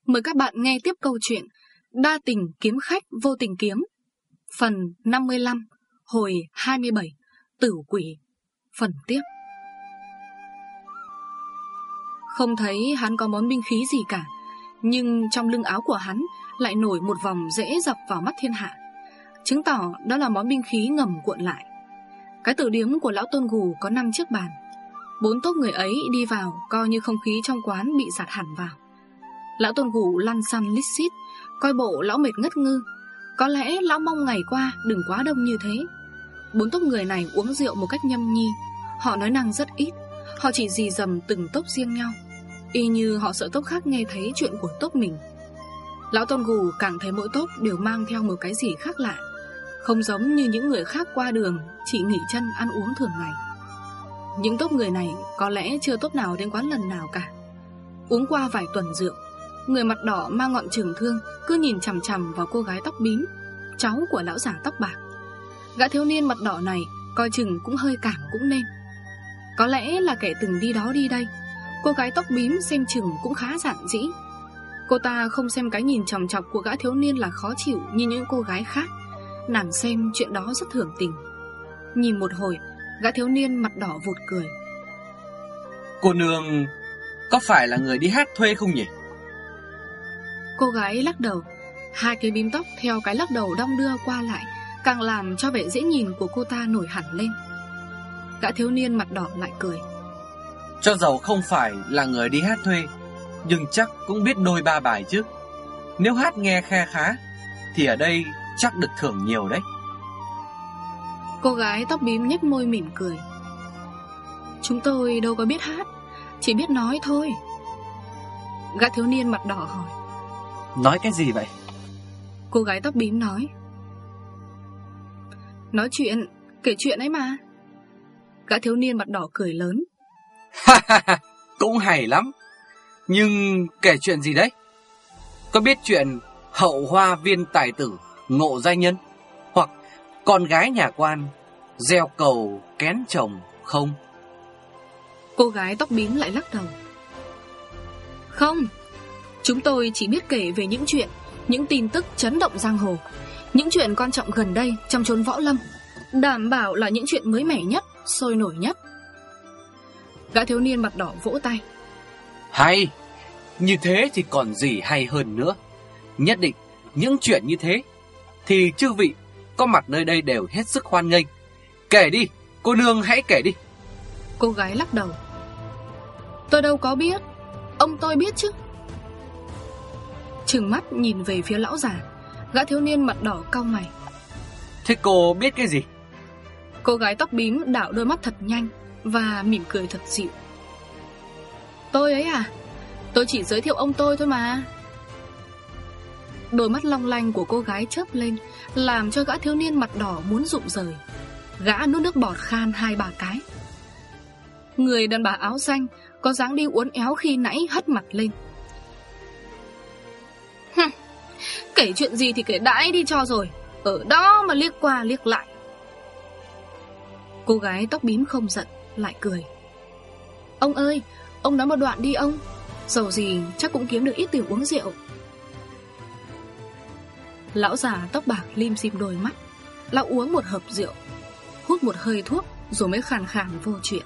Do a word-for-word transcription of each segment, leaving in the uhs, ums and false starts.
Mời các bạn nghe tiếp câu chuyện Đa tình kiếm khách vô tình kiếm, phần năm mươi lăm, hồi hai mươi bảy, Tử quỷ, phần tiếp. Không thấy hắn có món binh khí gì cả, nhưng trong lưng áo của hắn lại nổi một vòng rễ dọc vào mắt thiên hạ, chứng tỏ đó là món binh khí ngầm cuộn lại. Cái tử điếm của lão Tôn Gù có năm chiếc bàn. Bốn tốp người ấy đi vào coi như không khí trong quán bị giạt hẳn vào. Lão Tôn Gù lăn xăn lít xít, coi bộ lão mệt ngất ngư. Có lẽ lão mong ngày qua đừng quá đông như thế. Bốn tốp người này uống rượu một cách nhâm nhi. Họ nói năng rất ít, họ chỉ rì rầm từng tốp riêng nhau, y như họ sợ tốp khác nghe thấy chuyện của tốp mình. Lão Tôn Gù càng thấy mỗi tốp đều mang theo một cái gì khác lạ, không giống như những người khác qua đường chỉ nghỉ chân ăn uống thường ngày. Những tốp người này có lẽ chưa tốp nào đến quán lần nào cả. Uống qua vài tuần rượu, người mặt đỏ mang ngọn chừng thương cứ nhìn chằm chằm vào cô gái tóc bím, cháu của lão già tóc bạc. Gã thiếu niên mặt đỏ này coi chừng cũng hơi cảm cũng nên. Có lẽ là kẻ từng đi đó đi đây. Cô gái tóc bím xem chừng cũng khá giản dĩ. Cô ta không xem cái nhìn chòng chọc của gã thiếu niên là khó chịu như những cô gái khác. Nàng xem chuyện đó rất thưởng tình. Nhìn một hồi, gã thiếu niên mặt đỏ vụt cười. Cô nương có phải là người đi hát thuê không nhỉ? Cô gái lắc đầu. Hai cái bím tóc theo cái lắc đầu đong đưa qua lại càng làm cho vẻ dễ nhìn của cô ta nổi hẳn lên. Gã thiếu niên mặt đỏ lại cười. Cho dầu không phải là người đi hát thuê, nhưng chắc cũng biết đôi ba bài chứ. Nếu hát nghe khe khá thì ở đây chắc được thưởng nhiều đấy. Cô gái tóc bím nhếch môi mỉm cười. Chúng tôi đâu có biết hát, chỉ biết nói thôi. Gã thiếu niên mặt đỏ hỏi. Nói cái gì vậy? Cô gái tóc bím nói. Nói chuyện, kể chuyện ấy mà. Gã thiếu niên mặt đỏ cười lớn. Cũng hay lắm. Nhưng kể chuyện gì đấy? Có biết chuyện hậu hoa viên tài tử ngộ giai nhân, hoặc con gái nhà quan gieo cầu kén chồng không? Cô gái tóc bím lại lắc đầu. Không, chúng tôi chỉ biết kể về những chuyện, những tin tức chấn động giang hồ, những chuyện quan trọng gần đây trong chốn võ lâm, đảm bảo là những chuyện mới mẻ nhất, sôi nổi nhất. Gã thiếu niên mặt đỏ vỗ tay. Hay, như thế thì còn gì hay hơn nữa. Nhất định những chuyện như thế thì chư vị có mặt nơi đây đều hết sức hoan nghênh. Kể đi, cô nương hãy kể đi. Cô gái lắc đầu. Tôi đâu có biết, ông tôi biết chứ. Trừng mắt nhìn về phía lão già, gã thiếu niên mặt đỏ cau mày. Thế cô biết cái gì? Cô gái tóc bím đảo đôi mắt thật nhanh và mỉm cười thật dịu. Tôi ấy à, tôi chỉ giới thiệu ông tôi thôi mà. Đôi mắt long lanh của cô gái chớp lên, làm cho gã thiếu niên mặt đỏ muốn rụng rời. Gã nuốt nước bọt khan hai ba cái. Người đàn bà áo xanh có dáng đi uốn éo khi nãy hất mặt lên. Hừm, kể chuyện gì thì kể đãi đi cho rồi, ở đó mà liếc qua liếc lại. Cô gái tóc bím không giận, lại cười. Ông ơi, ông nói một đoạn đi ông, dầu gì chắc cũng kiếm được ít tiền uống rượu. Lão già tóc bạc lim dim đôi mắt. Lão uống một hớp rượu, hút một hơi thuốc, rồi mới khàn khàn vô chuyện.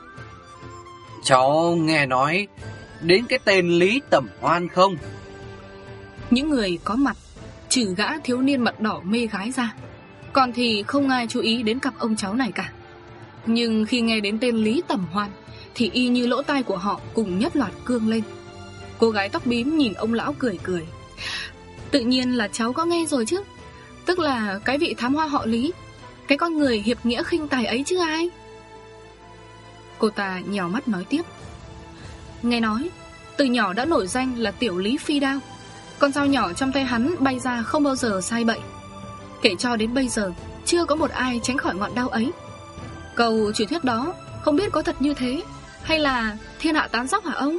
Cháu nghe nói đến cái tên Lý Tẩm Hoan không? Những người có mặt, trừ gã thiếu niên mặt đỏ mê gái ra, còn thì không ai chú ý đến cặp ông cháu này cả. Nhưng khi nghe đến tên Lý Tẩm Hoan thì y như lỗ tai của họ cùng nhất loạt cương lên. Cô gái tóc bím nhìn ông lão cười cười. Tự nhiên là cháu có nghe rồi chứ. Tức là cái vị thám hoa họ Lý, cái con người hiệp nghĩa khinh tài ấy chứ ai. Cô ta nhèo mắt nói tiếp. Nghe nói từ nhỏ đã nổi danh là tiểu Lý Phi Đao. Con dao nhỏ trong tay hắn bay ra không bao giờ sai bậy. Kể cho đến bây giờ chưa có một ai tránh khỏi ngọn đao ấy. Câu truyền thuyết đó không biết có thật như thế, hay là thiên hạ tán dóc hả ông?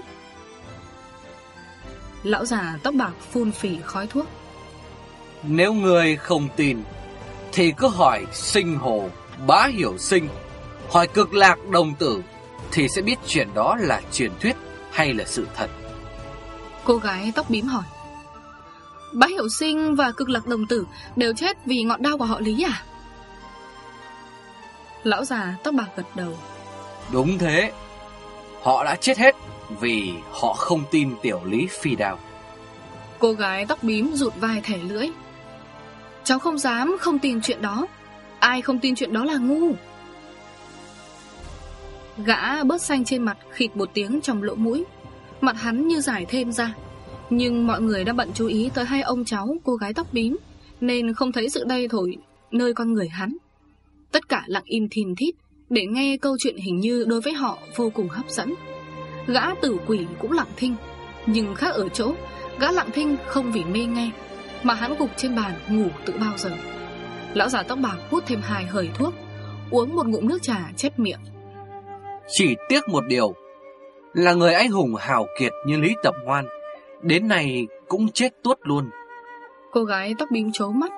Lão già tóc bạc phun phì khói thuốc. Nếu người không tin thì cứ hỏi Sinh Hồ Bá Hiểu Sinh, hỏi Cực Lạc Đồng Tử, thì sẽ biết chuyện đó là truyền thuyết hay là sự thật. Cô gái tóc bím hỏi. Bá Hiểu Sinh và Cực Lạc Đồng Tử đều chết vì ngọn đao của họ Lý à? Lão già tóc bạc gật đầu. Đúng thế. Họ đã chết hết vì họ không tin tiểu Lý phi đao. Cô gái tóc bím rụt vai thẻ lưỡi. Cháu không dám không tin chuyện đó. Ai không tin chuyện đó là ngu. Gã bớt xanh trên mặt khịt một tiếng trong lỗ mũi. Mặt hắn như giải thêm ra. Nhưng mọi người đã bận chú ý tới hai ông cháu cô gái tóc bím, nên không thấy sự đây thổi nơi con người hắn. Tất cả lặng im thìn thít để nghe câu chuyện hình như đối với họ vô cùng hấp dẫn. Gã tử quỷ cũng lặng thinh, nhưng khác ở chỗ gã lặng thinh không vì mê nghe, mà hắn gục trên bàn ngủ từ bao giờ. Lão già tóc bạc hút thêm hai hơi thuốc, uống một ngụm nước trà chép miệng. Chỉ tiếc một điều là người anh hùng hào kiệt như Lý Tẩm Hoan đến này cũng chết tuốt luôn. Cô gái tóc bím trố mắt.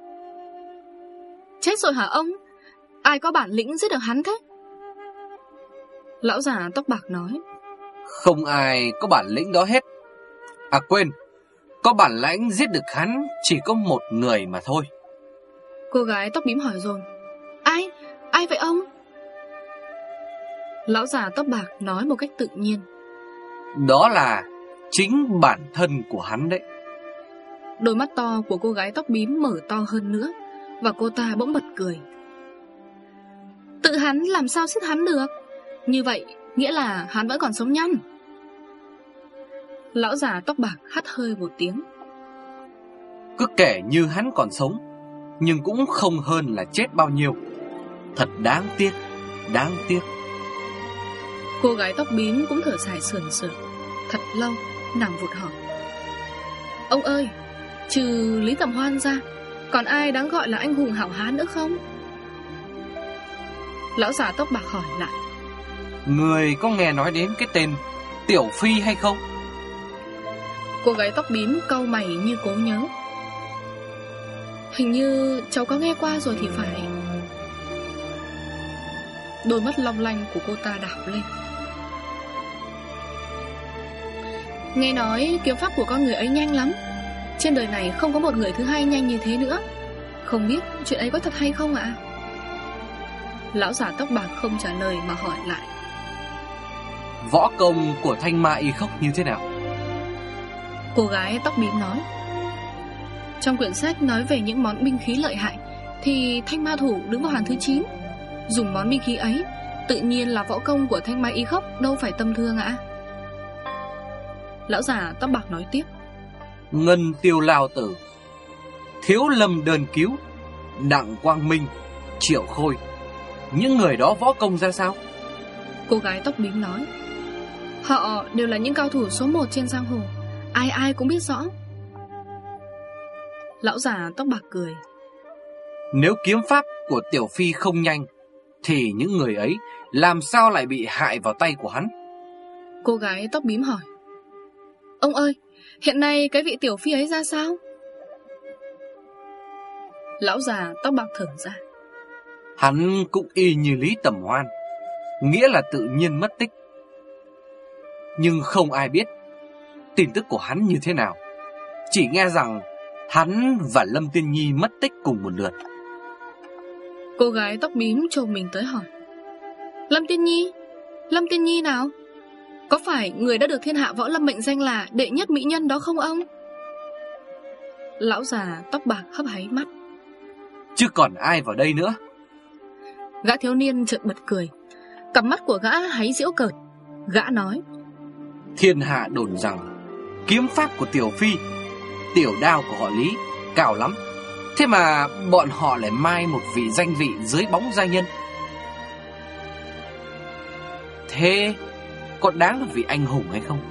Chết rồi hả ông? Ai có bản lĩnh giết được hắn thế? Lão già tóc bạc nói. Không ai có bản lĩnh đó hết. À quên, có bản lãnh giết được hắn chỉ có một người mà thôi. Cô gái tóc bím hỏi dồn. Ai? Ai vậy ông? Lão già tóc bạc nói một cách tự nhiên. Đó là chính bản thân của hắn đấy. Đôi mắt to của cô gái tóc bím mở to hơn nữa, và cô ta bỗng bật cười. Tự hắn làm sao giết hắn được? Như vậy nghĩa là hắn vẫn còn sống nhăn. Lão già tóc bạc hắt hơi một tiếng. Cứ kể như hắn còn sống, nhưng cũng không hơn là chết bao nhiêu. Thật đáng tiếc, đáng tiếc. Cô gái tóc bím cũng thở dài sườn sườn thật lâu, nằm vụt hỏi. Ông ơi, trừ Lý Tẩm Hoan ra, còn ai đáng gọi là anh hùng hảo hán nữa không? Lão già tóc bạc hỏi lại. Người có nghe nói đến cái tên Tiểu Phi hay không? Cô gái tóc bím cau mày như cố nhớ. Hình như cháu có nghe qua rồi thì phải. Đôi mắt long lanh của cô ta đảo lên. Nghe nói kiếm pháp của con người ấy nhanh lắm. Trên đời này không có một người thứ hai nhanh như thế nữa. Không biết chuyện ấy có thật hay không ạ? Lão già tóc bạc không trả lời mà hỏi lại. Võ công của Thanh Ma Y Khốc như thế nào? Cô gái tóc bím nói. Trong quyển sách nói về những món binh khí lợi hại thì Thanh Ma Thủ đứng vào hàng thứ chín. Dùng món binh khí ấy, tự nhiên là võ công của Thanh Ma Y Khốc đâu phải tầm thường ạ. Lão già tóc bạc nói tiếp. Ngân Tiêu Lao Tử, Thiếu Lâm Đơn Cứu, Đặng Quang Minh, Triệu Khôi, những người đó võ công ra sao? Cô gái tóc bím nói. Họ đều là những cao thủ số một trên giang hồ, ai ai cũng biết rõ. Lão già tóc bạc cười. Nếu kiếm pháp của Tiểu Phi không nhanh, thì những người ấy làm sao lại bị hại vào tay của hắn? Cô gái tóc bím hỏi. Ông ơi, hiện nay cái vị Tiểu Phi ấy ra sao? Lão già tóc bạc thở ra. Hắn cũng y như Lý Tẩm Hoan, nghĩa là tự nhiên mất tích. Nhưng không ai biết tin tức của hắn như thế nào. Chỉ nghe rằng hắn và Lâm Tiên Nhi mất tích cùng một lượt. Cô gái tóc bím chồm mình tới hỏi. Lâm Tiên Nhi? Lâm Tiên Nhi nào? Có phải người đã được thiên hạ võ lâm mệnh danh là đệ nhất mỹ nhân đó không ông? Lão già tóc bạc hấp háy mắt. Chứ còn ai vào đây nữa? Gã thiếu niên chợt bật cười. Cặp mắt của gã háy giễu cợt. Gã nói. Thiên hạ đồn rằng kiếm pháp của Tiểu Phi, tiểu đao của họ Lý cao lắm. Thế mà bọn họ lại mai một vị danh vị dưới bóng gia nhân. Thế có đáng là vị anh hùng hay không?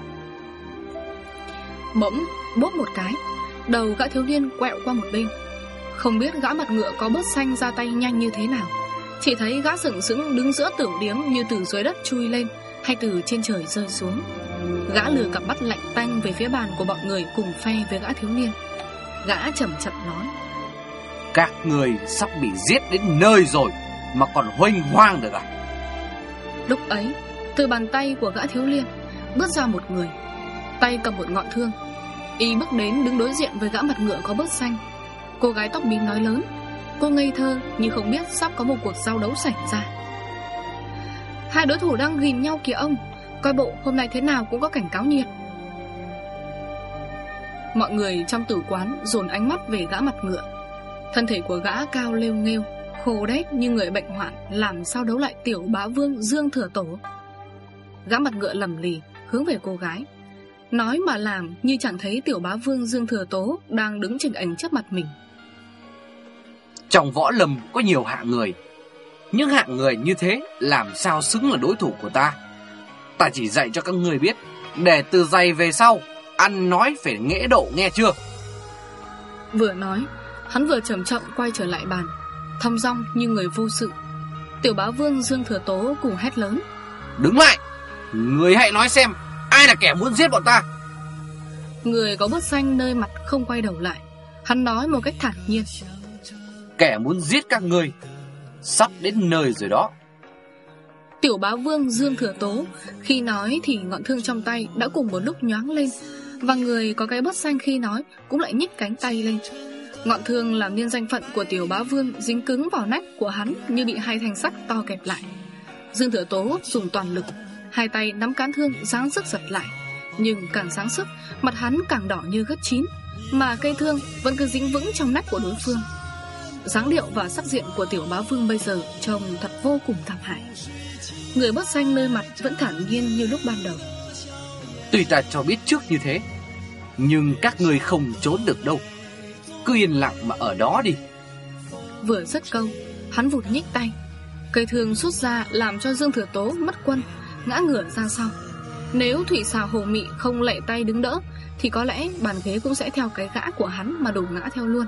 Bỗng bốp một cái, đầu gã thiếu niên quẹo qua một bên. Không biết gã mặt ngựa có bớt xanh ra tay nhanh như thế nào. Chỉ thấy gã sững sững đứng giữa tưởng điếm như từ dưới đất chui lên hay từ trên trời rơi xuống. Gã lừa cặp mắt lạnh tanh về phía bàn của bọn người cùng phe với gã thiếu niên. Gã chậm chậm nói. Các người sắp bị giết đến nơi rồi mà còn huênh hoang được à? Lúc ấy, từ bàn tay của gã thiếu niên bước ra một người. tay cầm một ngọn thương. Y bước đến đứng đối diện với gã mặt ngựa có bớt xanh. Cô gái tóc bím nói lớn. Cô ngây thơ như không biết sắp có một cuộc giao đấu xảy ra. Hai đối thủ đang ghìm nhau kìa ông. Coi bộ hôm nay thế nào cũng có cảnh cáo nhiệt. Mọi người trong tử quán dồn ánh mắt về gã mặt ngựa. Thân thể của gã cao lêu nghêu, khô đét như người bệnh hoạn, làm sao đấu lại tiểu bá vương Dương Thừa Tổ. Gã mặt ngựa lầm lì hướng về cô gái, nói mà làm như chẳng thấy tiểu bá vương Dương Thừa Tố đang đứng chỉnh ảnh trước mặt mình. Trong võ lâm có nhiều hạng người, những hạng người như thế làm sao xứng là đối thủ của ta. Ta chỉ dạy cho các người biết, để từ giày về sau ăn nói phải nghễ độ, nghe chưa? Vừa nói, hắn vừa chậm chậm quay trở lại bàn, thong dong như người vô sự. Tiểu bá vương Dương Thừa Tố cùng hét lớn. Đứng lại! Người hãy nói xem, ai là kẻ muốn giết bọn ta? Người có bớt xanh nơi mặt không quay đầu lại. Hắn nói một cách thản nhiên. Kẻ muốn giết các ngươi sắp đến nơi rồi đó. Tiểu bá vương Dương Thừa Tố khi nói thì ngọn thương trong tay đã cùng một lúc nhoáng lên, và người có cái bớt xanh khi nói cũng lại nhích cánh tay lên. Ngọn thương làm nên danh phận của tiểu bá vương dính cứng vào nách của hắn như bị hai thanh sắt to kẹp lại. Dương Thừa Tố dùng toàn lực, hai tay nắm cán thương giáng sức giật lại. Nhưng càng giáng sức, mặt hắn càng đỏ như gất chín, mà cây thương vẫn cứ dính vững trong nách của đối phương. Dáng điệu và sắc diện của tiểu bá vương bây giờ trông thật vô cùng thảm hại. Người bớt xanh nơi mặt vẫn thản nhiên như lúc ban đầu. Tuy ta cho biết trước như thế, nhưng các ngươi không trốn được đâu. Cứ yên lặng mà ở đó đi. Vừa dứt câu, hắn vụt nhích tay. Cây thương xuất ra làm cho Dương Thừa Tố mất quân, ngã ngửa ra sau. Nếu Thủy Xào Hồ Mị không lệ tay đứng đỡ thì có lẽ bàn ghế cũng sẽ theo cái gã của hắn mà đổ ngã theo luôn.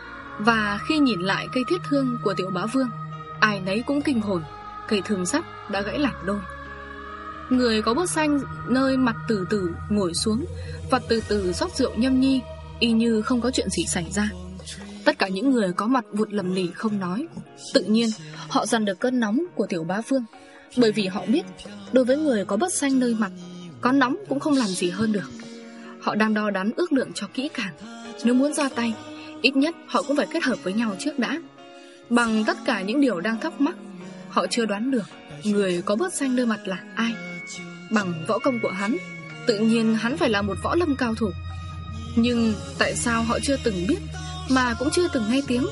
Và khi nhìn lại cây thiết thương của tiểu bá vương, ai nấy cũng kinh hồn. Cây thương sắt đã gãy làm đôi. Người có bớt xanh nơi mặt từ từ ngồi xuống và từ từ rót rượu nhâm nhi, y như không có chuyện gì xảy ra. Tất cả những người có mặt vụt lầm lì không nói. Tự nhiên họ dằn được cơn nóng của tiểu bá vương, bởi vì họ biết đối với người có bớt xanh nơi mặt, có nóng cũng không làm gì hơn được. Họ đang đo đắn ước lượng cho kỹ càng. Nếu muốn ra tay, ít nhất họ cũng phải kết hợp với nhau trước đã. Bằng tất cả những điều đang thắc mắc, họ chưa đoán được người có bớt xanh nơi mặt là ai. Bằng võ công của hắn, tự nhiên hắn phải là một võ lâm cao thủ. Nhưng tại sao họ chưa từng biết, mà cũng chưa từng nghe tiếng?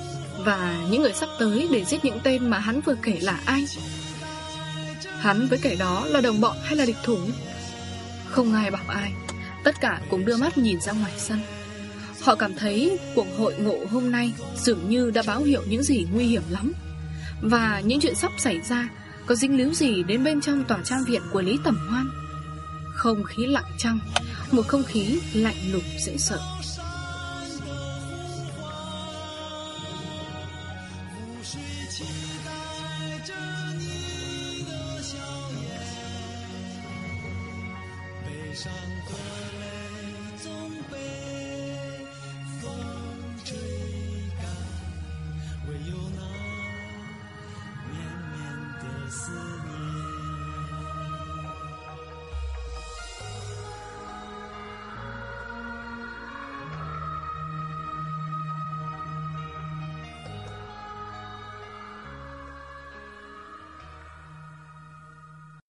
Và những người sắp tới để giết những tên mà hắn vừa kể là ai? Hắn với kẻ đó là đồng bọn hay là địch thủ? Không ai bảo ai. Tất cả cùng đưa mắt nhìn ra ngoài sân. Họ cảm thấy cuộc hội ngộ hôm nay dường như đã báo hiệu những gì nguy hiểm lắm. Và những chuyện sắp xảy ra có dính líu gì đến bên trong tòa trang viện của Lý Tầm Hoan. Không khí lặng trong, một không khí lạnh lùng dễ sợ. 唯有那绵绵的思